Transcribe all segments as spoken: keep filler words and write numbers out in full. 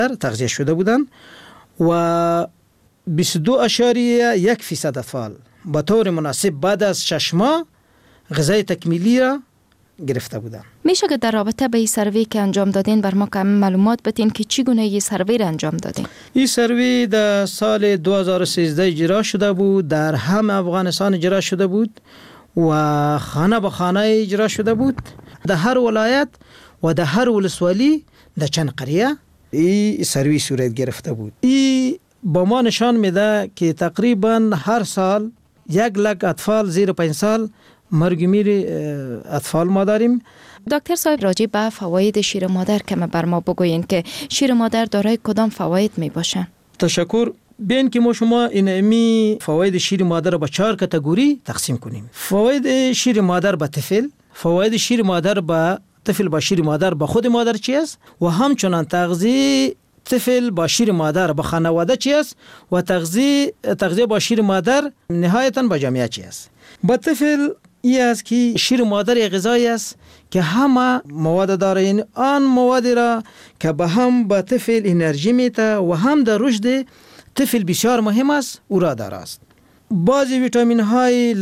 تغذیه شده بودند و بیست و دو اشاریه یک فیصد اطفال به طور مناسب بعد از شش ماه غذای تکمیلی را گرفته بودند. میشه که در رابطه به این سروی که انجام دادین بر ما کم معلومات بدین که چگونه این سروی را انجام دادین؟ این سروی در سال دو هزار و سیزده اجرا شده بود، در همه افغانستان اجرا شده بود و خانه به خانه اجرا شده بود، در هر ولایت و در هر ولسوالی در چند قریه این سروی صورت گرفته بود. این با ما نشان میده که تقریبا هر سال یک لک اطفال زیر پنج سال مرگ میر اطفال ما داریم. دکتر صاحب راجع به فواید شیر مادر که بر ما بگوین که شیر مادر دارای کدام فواید می باشن؟ تشکر. بین که ما شما این امی فواید شیر مادر با چهار کاتگوری تقسیم کنیم. فواید شیر مادر به طفل، فواید شیر مادر به طفل با شیر مادر به خود مادر چی است و همچنان تغذیه طفل با شیر مادر به خانواده چی است و تغذیه تغذیه با شیر مادر نهایتاً با جامعه چی است. با طفل این است که شیر مادر یک غذایی است که همه مواد داره، این آن موادی را که به هم به طفل انرژی میده و هم در رشد طفل بسیار مهم است او را داره است. بعضی ویتامین های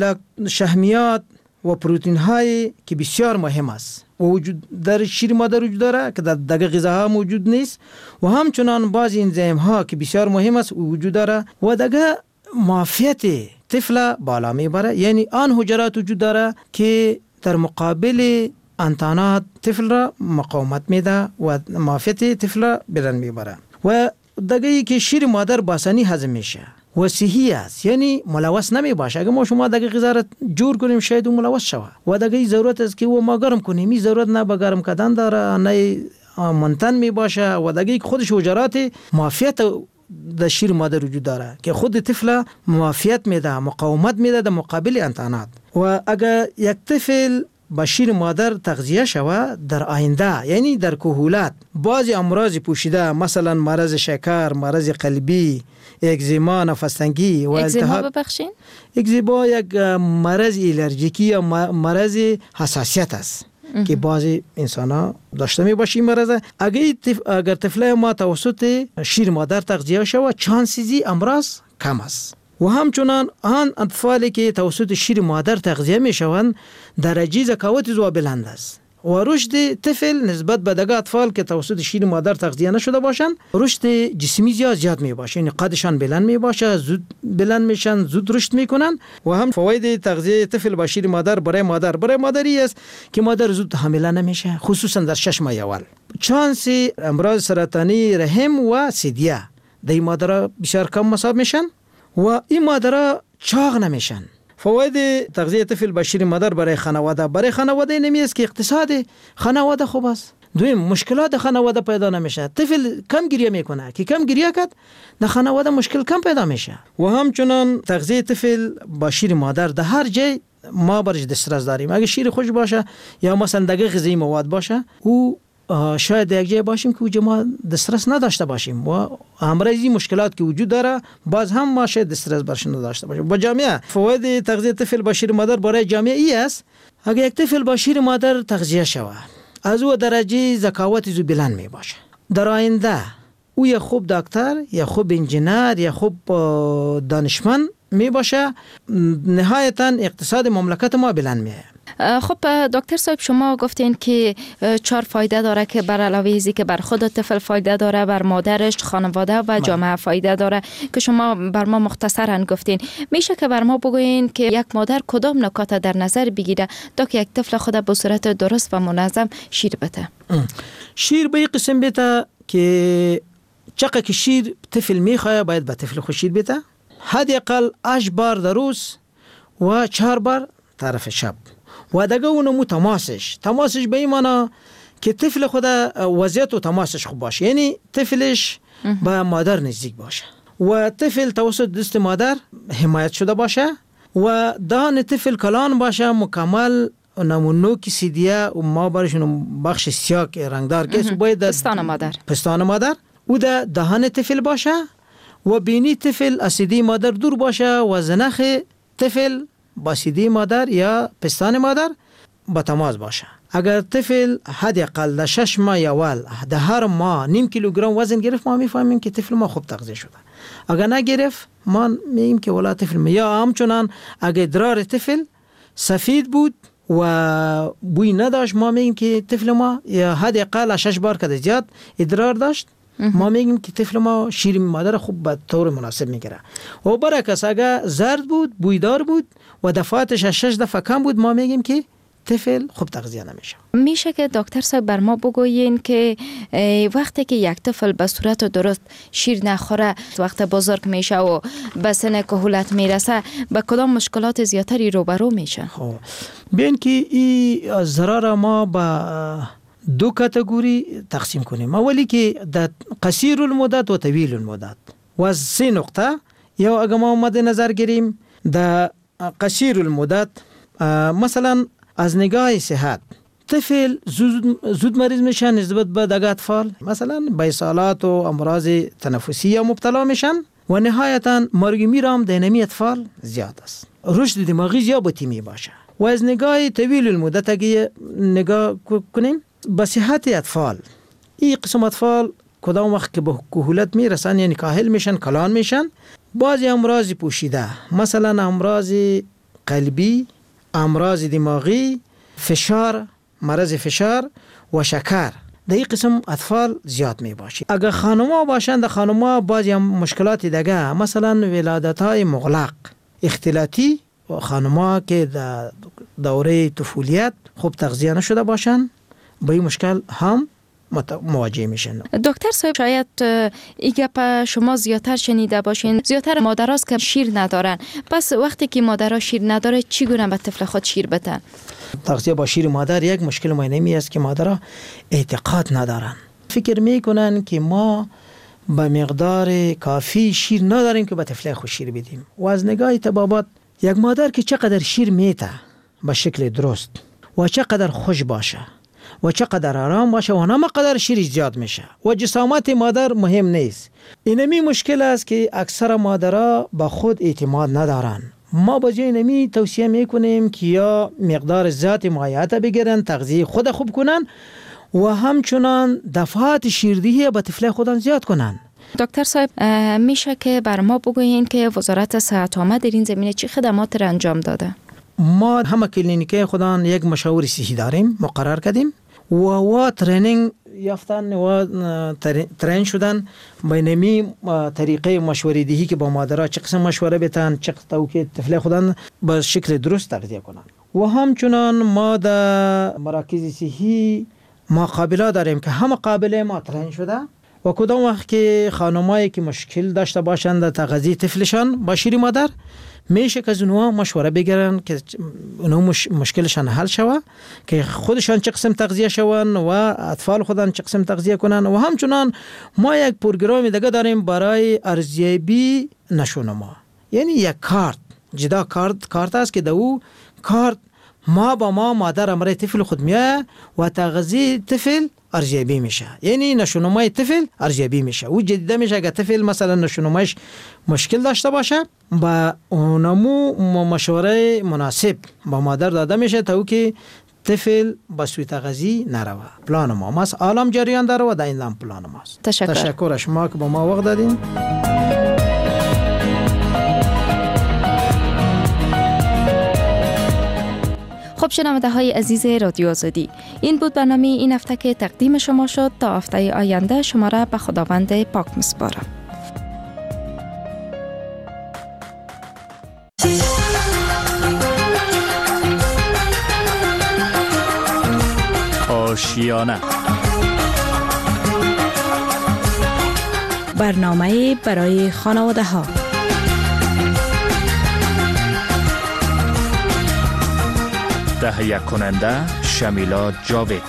شحمیات و پروتئین های که بسیار مهم است و وجود در شیر مادر وجود داره که در دیگر غذاها موجود نیست و همچنان بعضی انزیم ها که بسیار مهم است وجود داره و دیگر معافیت طفل بالا میبره، یعنی آن حجرات وجود داره که در مقابل انتانات طفل را مقاومت میده و معافیت طفل را بلند میبره و دیگه که شیر مادر باسانی هضم میشه و صحی است، یعنی ملوث نمی باشه. اگه ما شما دیگه غذا را جور کنیم شاید اون ملوث شود و دیگه ضرورت است که و ما گرم کنیم، این ضرورت نه به گرم کردن داره نه منتن می باشه و دیگه خودش حجرات معافیت در شیر مادر وجود داره که خود طفل معافیت میده، مقاومت میده در مقابل انتانات و اگر یک طفل با شیر مادر تغذیه شود در آینده، یعنی در کهولت بعضی امراض پوشیده مثلا مرض شکر، مرض قلبی، اگزیما، نفس تنگی و اگزیما ببخشین؟ اگزیما یک مرض الرژیکی یا مرض حساسیت است که بعضی انسان ها داشته می باشی مرض. اگر تف... اگر طفل ما توسط شیر مادر تغذیه شود چانسیزی امراض کم است و همچنان آن اطفالی که توسط شیر مادر تغذیه می شوند درجه ذکاوت زو بلند است و رشد طفل نسبت به دیگر اطفال که توسط شیر مادر تغذیه نشده باشند رشد جسمی زیاد زیاد می باشه، یعنی قدشان بلند می باشه، زود بلند میشن، زود رشد میکنن و هم فواید تغذیه طفل با شیر مادر برای مادر برای مادری است که مادر زود حامله نمیشه، خصوصا در شش ماه اول. چانس امراض سرطانی رحم و سیدیه در مادر بسیار کم حساب میشن و این مادرها چاق نمیشن. فواید تغذیه طفل با شیر مادر برای خانواده برای خانواده نمی است که اقتصاد خانواده خوب است. دویم مشکلات خانواده پیدا نمیشه، طفل کم گریه میکنه که کم گریه کرد در خانواده مشکل کم پیدا میشه و همچنان تغذیه طفل با شیر مادر در هر جای ما برش دسترس داریم. اگه شیر خوش باشه یا مثلا دقیق غذایی مواد باشه او شاید یک جای باشیم که اوجه ما دسترس نداشته باشیم و همراهی مشکلات که وجود داره باز هم ما شاید دسترس برش نداشته باشیم. با جامعه فواید تغذیه طفل با شیر مادر برای جامعه ای است اگر یک طفل با شیر مادر تغذیه شود از او درجه ذکاوت زو بلند می باشه، در آینده او یا خوب دکتر یا خوب انجینر یا خوب دانشمند می باشه، نهایتا اقتصاد مملکت ما بلند میه. خب دکتر صاحب شما گفتین که چهار فایده داره که بر علاوه ازی که بر خود طفل فایده داره بر مادرش، خانواده و جامعه فایده داره که شما بر ما مختصرا گفتین. میشه که بر ما بگوین که یک مادر کدام نکات در نظر بگیره تا که یک طفل خود به صورت درست و منظم شیر بده؟ شیر به قسم بده که چقدر که شیر طفل میخواه باید به طفل خود شیر بده، حداقل هشت بار در روز و چهار بار طرف شب و دیگه اونمو تماسش تماسش به این معنی که طفل خود وضعیت و تماسش خوب باشه، یعنی طفلش به مادر نزدیک باشه و طفل توسط دست مادر حمایت شده باشه و دهان طفل کلان باشه مکمل نمونو کی سیدیه و ما برشون بخش سیاه رنگدار که باید پستان مادر پستان مادر و ده دهان طفل باشه و بینی طفل اسیدی مادر دور باشه و زنخ طفل با سیدی مادر یا پستان مادر با تماس باشه. اگر طفل حداقل در شش ماه اول در هر ماه نیم کیلوگرم وزن گرفت، ما میفهمیم که طفل ما خوب تغذیه شده. اگر نگرفت ما میگیم که ولا طفل ما. یا همچنان اگر ادرار طفل سفید بود و بوی نداشت، ما میگیم که طفل ما یا حداقل شش بار که زیاد ادرار داشت، ما میگیم که طفل ما شیر مادر خوب به طور مناسب میگیره. و برعکس اگر زرد بود، بویدار بود و دفعاتش شش دفعه کم بود، ما میگیم که طفل خوب تغذیه نمیشه. میشه که دکتر صاحب بر ما بگویین که وقتی که یک طفل به صورت درست شیر نخوره، وقت بزرگ میشه و به سن کهولت میرسه، به کدام مشکلات زیاتری روبرو میشه؟ خب ببین که این ضرر ما به دو کاتگوری تقسیم کنیم. اولی که در قصیر المدت و طویل المدت و از سه نقطه. یا اگر ما مد نظر گیریم در قصیر المدت، مثلا از نگاه صحت طفل زود, زود مریض میشن نسبت به دیگر اطفال، مثلا به اسهالات و امراض تنفسی مبتلا میشن و نهایتا مرگ میر هم در نمی اطفال زیاد است. رشد دماغی زیادی می باشه. و از نگاه طویل المدت اگه نگاه کنیم به صحت اطفال، این قسم اطفال کدام وقت که به کهولت میرسن یعنی کاهل میشن، کلان میشن، بعضی امراض پوشیده مثلا امراض قلبی، امراض دماغی، فشار، مرض فشار و شکر در این قسم اطفال زیاد می باشه. اگر خانم‌ها باشند، خانم‌ها بعضی مشکلات دیگه مثلا ولادت‌های مغلق، اختلاطی و خانم‌ها که در دوره طفولیت خوب تغذیه نشده باشند با این مشکل هم مواجه میشن. دکتر صاحب شاید این گپ شما زیادتر شنیده باشین، زیادتر مادرهاست که شیر ندارن. پس وقتی که مادرها شیر نداره چی گونه به طفل خود شیر بدن؟ تغذیه با شیر مادر یک مشکل مهمی است که مادرها اعتقاد ندارن، فکر میکنن که ما به مقدار کافی شیر نداریم که به طفل خود شیر بدیم. و از نگاه طبابت یک مادر که چقدر شیر میته به شکل درست و چقدر خوش باشه و چقدر آرام باشه و همه قدر شیر زیاد میشه و جسامت مادر مهم نیست. اینمی مشکل است که اکثر مادرها به خود اعتماد ندارن. ما با جای نمی توصیه میکنیم که یا مقدار ذات معیت بگیرن، تغذیه خود خوب کنن و همچنان دفعات شیردهی به طفل خودن زیاد کنن. دکتر صاحب میشه که بر ما بگویین که وزارت صحت عامه در این زمینه چی خدمات را انجام داده؟ ما همه کلینیک خودان یک مشاور صحی داریم مقرر کردیم و و ترینینگ یافتن و ترین شدن بینمی طریقه مشوره دهی که با مادرها چه قسم مشوره بتن، چه قسم که طفل خودن به شکل درست تغذیه کنن. و همچنان ما در مراکز صحی مقابله داریم که همه قابل ما ترین شده و کدام وقت که خانمایی که مشکل داشته باشند در تغذیه طفلشان با شیر مادر میشه که از اونها مشوره بگیرن که اونها مش... مشکلشان حل شوه، که خودشان چه قسم تغذیه شون و اطفال خودن چه قسم تغذیه کنن. و همچنان ما یک پروگرام دیگه داریم برای ارزیابی نشونما، یعنی یک کارت جدا کارت کارت است که دو کارت ما با ما مادر امر طفل خود میاد و تغذیه طفل ارزیابی میشه، یعنی نشونمای طفل ارزیابی میشه. او جدیده میشه اگه طفل مثلا نشونمایش مشکل داشته باشه با اونمو مشوره مناسب با مادر داده میشه تا او که طفل با سوی تغذیه نروه. پلان ما ماست عالم جریان داره و در این لام پلان ماست. تشکر. تشکر شما که با ما وقت دادین. خب شنونده های عزیز رادیو آزادی، این بود برنامه این هفته که تقدیم شما شد. تا هفته آینده شما را به خداوند پاک میسپارم. آشیانه، برنامه برای خانواده ها. تهیه کننده شمیلا جاوید.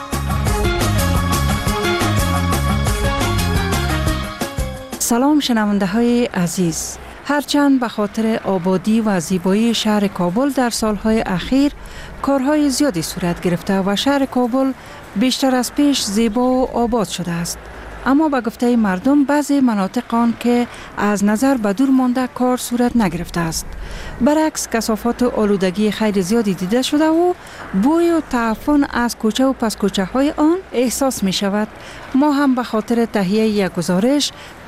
سلام شنونده های عزیز. هرچند به خاطر آبادی و زیبایی شهر کابل در سالهای اخیر کارهای زیادی صورت گرفته و شهر کابل بیشتر از پیش زیبا و آباد شده است، اما به گفته مردم بعضی مناطق آن که از نظر به دور مانده کار صورت نگرفته است. برعکس کثافات و آلودگی خیلی زیادی دیده شده و بوی و تعفن از کوچه و پس کوچه های آن احساس می شود. ما هم به خاطر تهیه یک گزارش